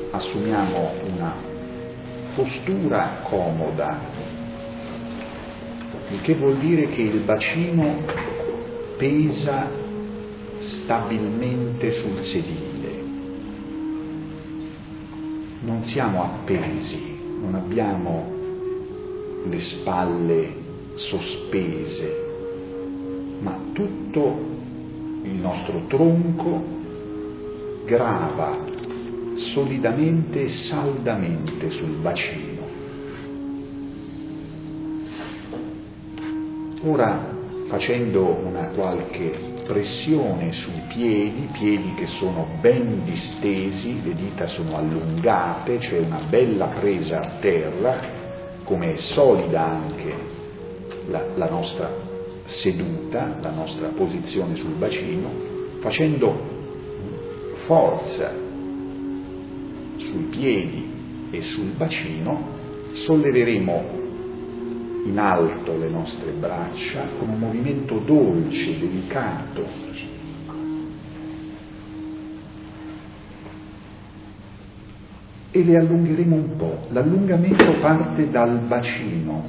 assumiamo una postura comoda, il che vuol dire che il bacino pesa stabilmente sul sedile. Non siamo appesi, non abbiamo le spalle sospese, ma tutto il nostro tronco grava solidamente e saldamente sul bacino. Ora, facendo una qualche pressione sui piedi che sono ben distesi, le dita sono allungate, c'è una bella presa a terra, come è solida anche la nostra seduta, la nostra posizione sul bacino, facendo forza sui piedi e sul bacino, solleveremo in alto le nostre braccia con un movimento dolce, delicato. E le allungheremo un po'. L'allungamento parte dal bacino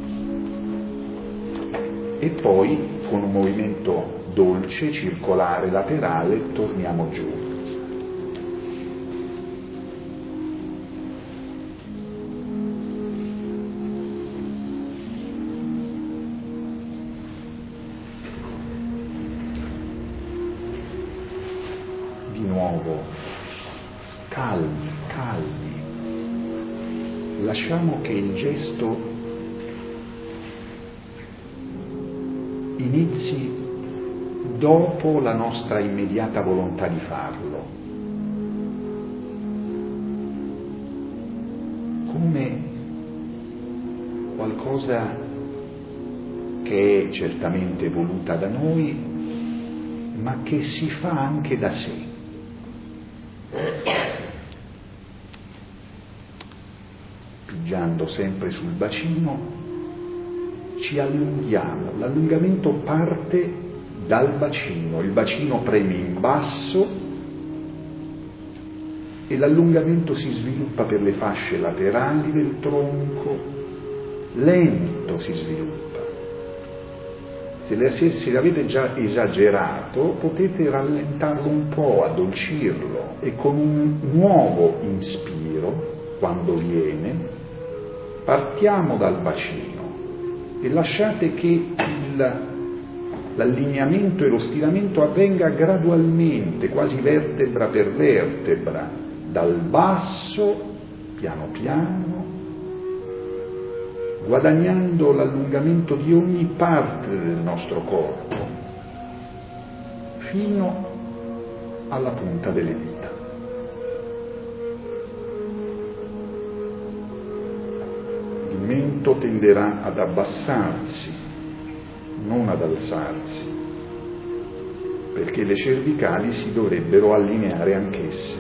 e poi con un movimento dolce, circolare, laterale, torniamo giù. Calmi, lasciamo che il gesto inizi dopo la nostra immediata volontà di farlo, come qualcosa che è certamente voluta da noi, ma che si fa anche da sé. Pigiando sempre sul bacino, ci allunghiamo. L'allungamento parte dal bacino, il bacino preme in basso e l'allungamento si sviluppa per le fasce laterali del tronco, lento si sviluppa. Se l'avete già esagerato, potete rallentarlo un po', addolcirlo, e con un nuovo inspiro, quando viene, partiamo dal bacino e lasciate che l'allineamento e lo stiramento avvenga gradualmente, quasi vertebra per vertebra, dal basso, piano piano, guadagnando l'allungamento di ogni parte del nostro corpo, fino alla punta delle dita. Il mento tenderà ad abbassarsi, non ad alzarsi, perché le cervicali si dovrebbero allineare anch'esse.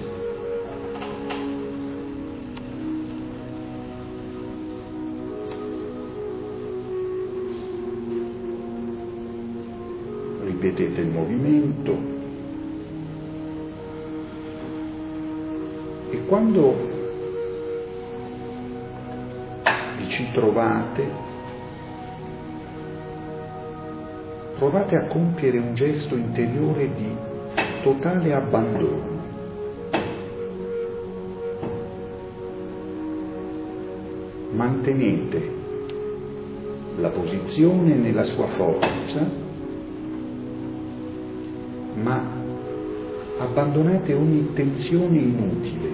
Ripetete il movimento e quando vi ci trovate, provate a compiere un gesto interiore di totale abbandono. Mantenete la posizione nella sua forza, ma abbandonate ogni tensione inutile.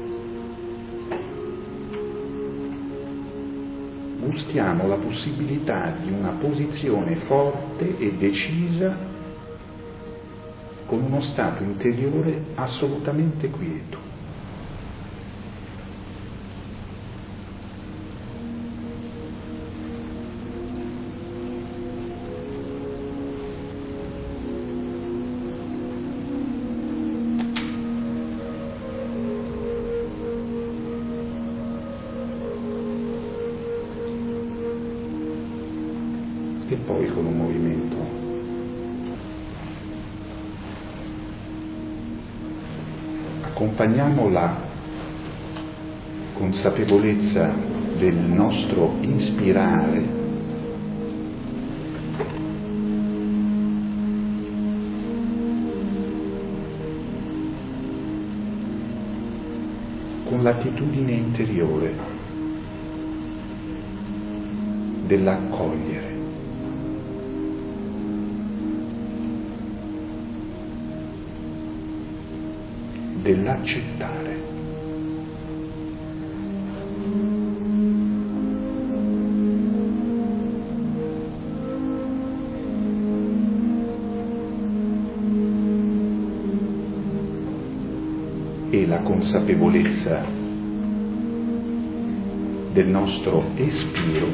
Gustiamo la possibilità di una posizione forte e decisa con uno stato interiore assolutamente quieto. E poi con un movimento accompagniamo la consapevolezza del nostro inspirare, con l'attitudine interiore dell'accogliere, dell'accettare. E la consapevolezza del nostro espiro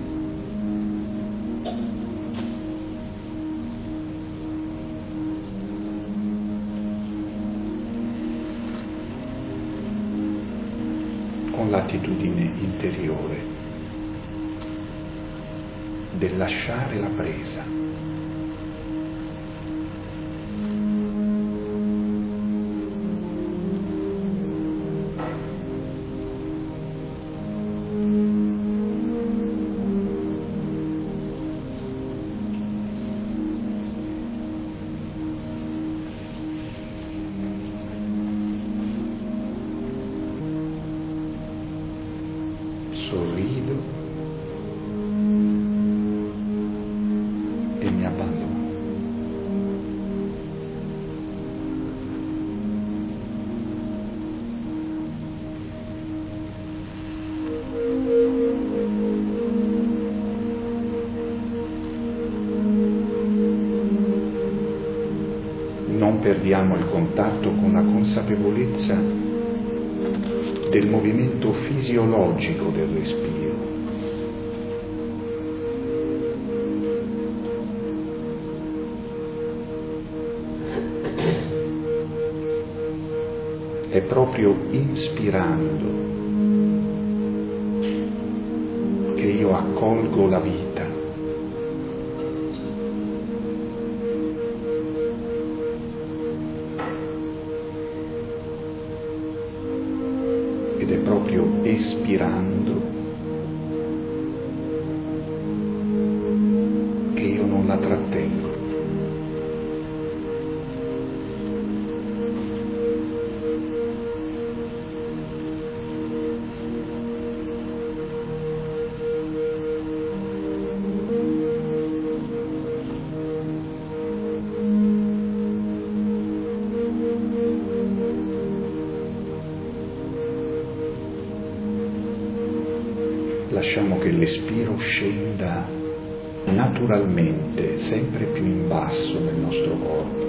con l'attitudine interiore del lasciare la presa. Sorrido e mi abbandono. Non perdiamo il contatto con la consapevolezza del movimento fisiologico del respiro. È proprio inspirando che io accolgo la vita. Ed è proprio espirando che io non la trattengo. Lasciamo che l'espiro scenda naturalmente, sempre più in basso nel nostro corpo.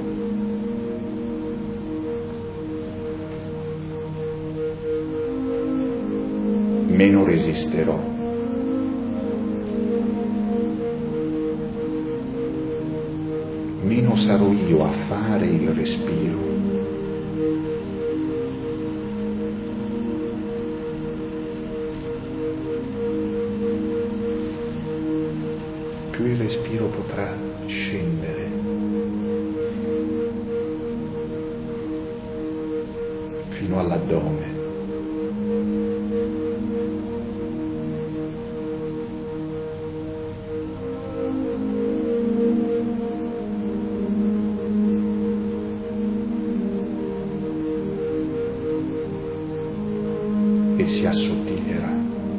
Meno resisterò. Meno sarò io a fare il respiro. Più il respiro potrà scendere fino all'addome. E si assottiglierà.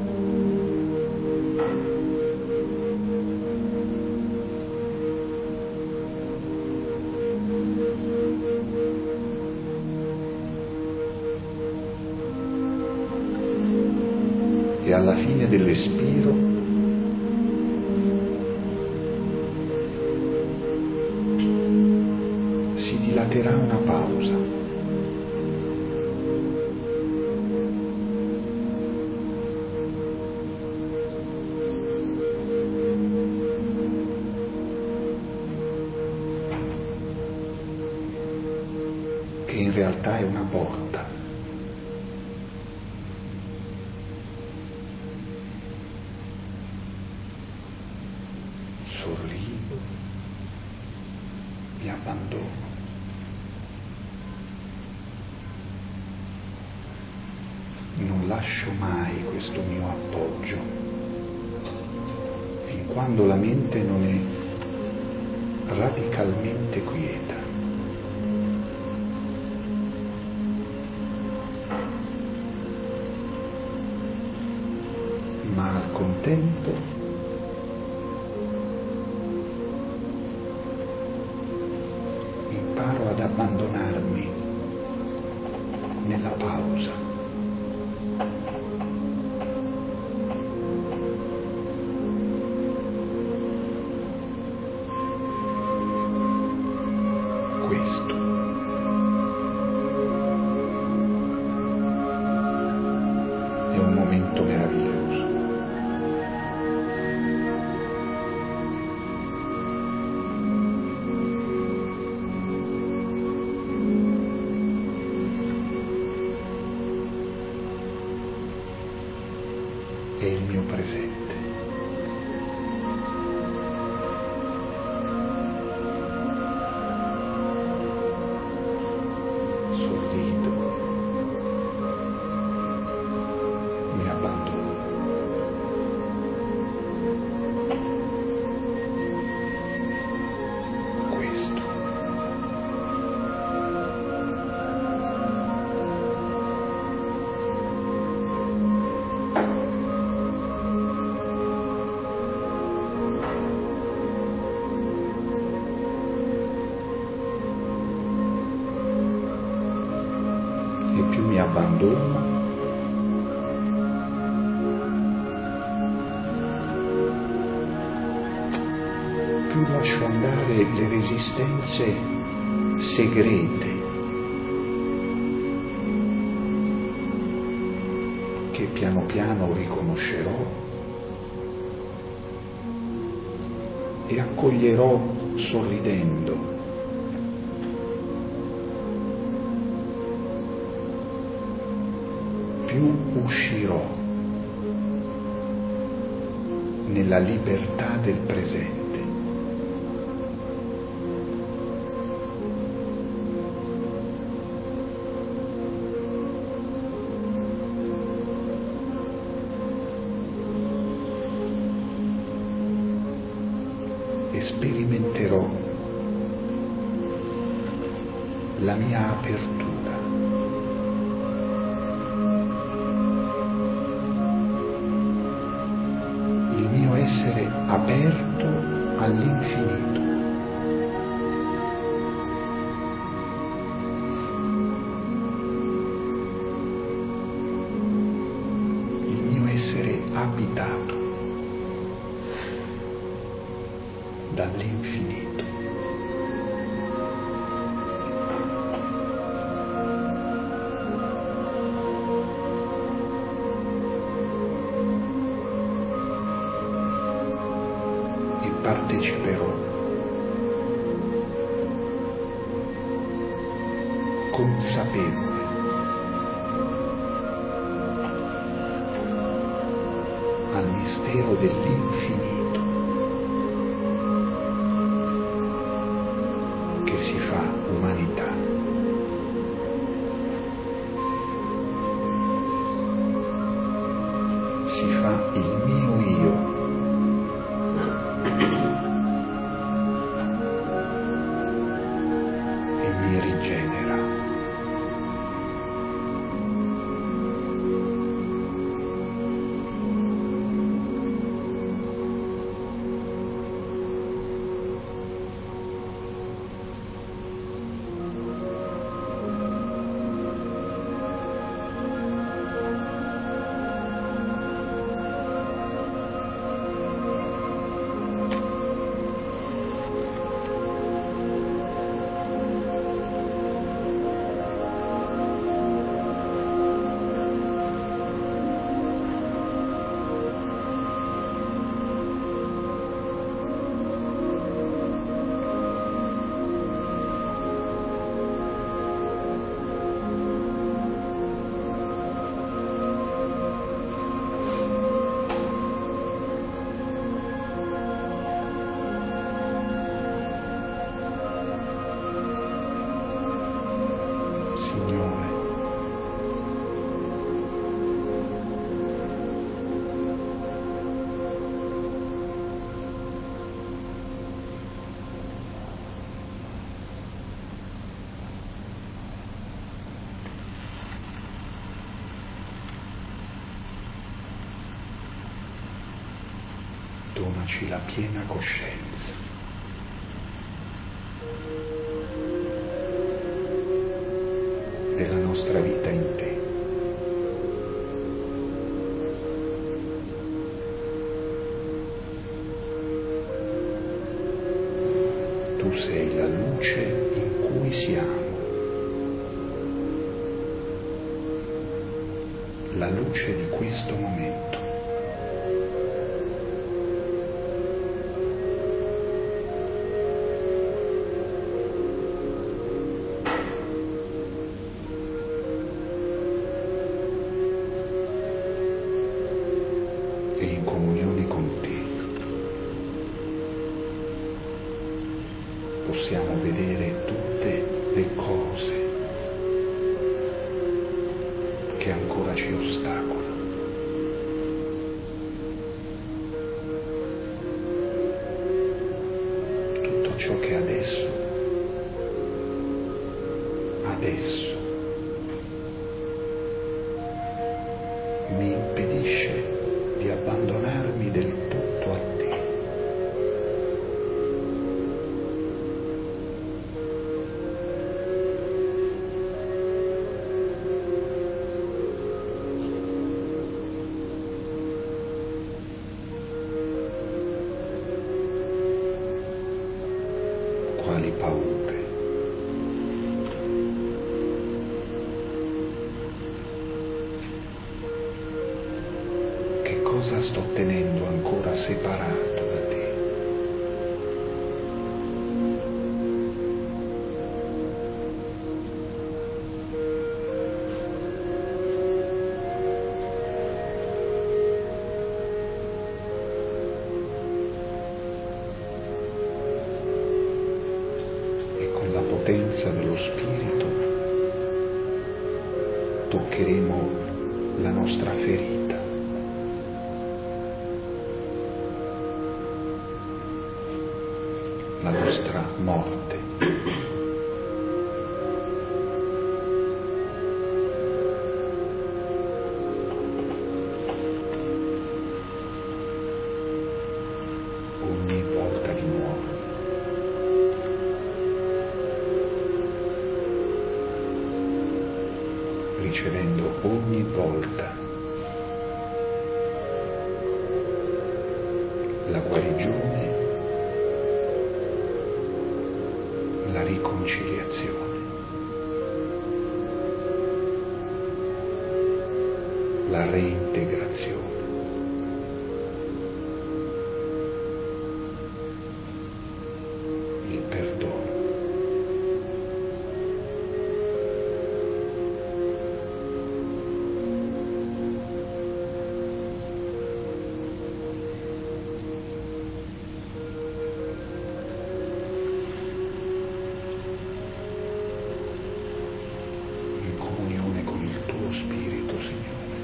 E alla fine dell'espiro si dilaterà una pausa. Che in realtà è una porta. Sorrido, mi abbandono. Non non lascio mai questo mio appoggio, fin quando la mente non è radicalmente quieta. Ma al contempo imparo ad abbandonarmi nella pausa. Questo è un momento meraviglioso. È il mio presente. Sorrido, mi abbandono. Questo e più mi abbandono, più lascio andare le resistenze segrete che piano piano riconoscerò e accoglierò sorridendo. Più uscirò nella libertà del presente. E sperimenterò la mia apertura. Essere aperto all'infinito. Il mio essere abitato dall'infinito. Parteciperò consapevole al mistero dell'infinito che si fa umanità. Si fa il mio io. Mi rigenera. donaci la piena coscienza. Della nostra vita in te. Tu sei la luce in cui siamo, la luce di questo momento. E in comunione con te possiamo vedere tutte le cose che ancora ci ostacolano. Tutto ciò che adesso mi impedisce di abbandonarmi del tutto a te. Quali paure? Che cosa sto tenendo ancora separato da te? E con la potenza dello Spirito toccheremo la nostra ferita. La nostra morte. Ogni volta di nuovo. Ricevendo ogni volta la guarigione, la riconciliazione, la reintegrazione. Il perdono. In comunione con il tuo Spirito, Signore.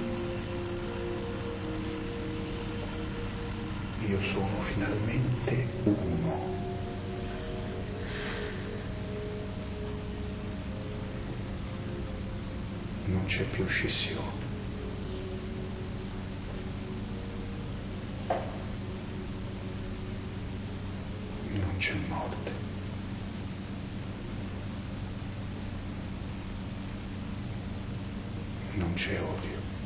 Io sono finalmente uno. Non c'è più scissione. Non c'è morte. Non c'è odio.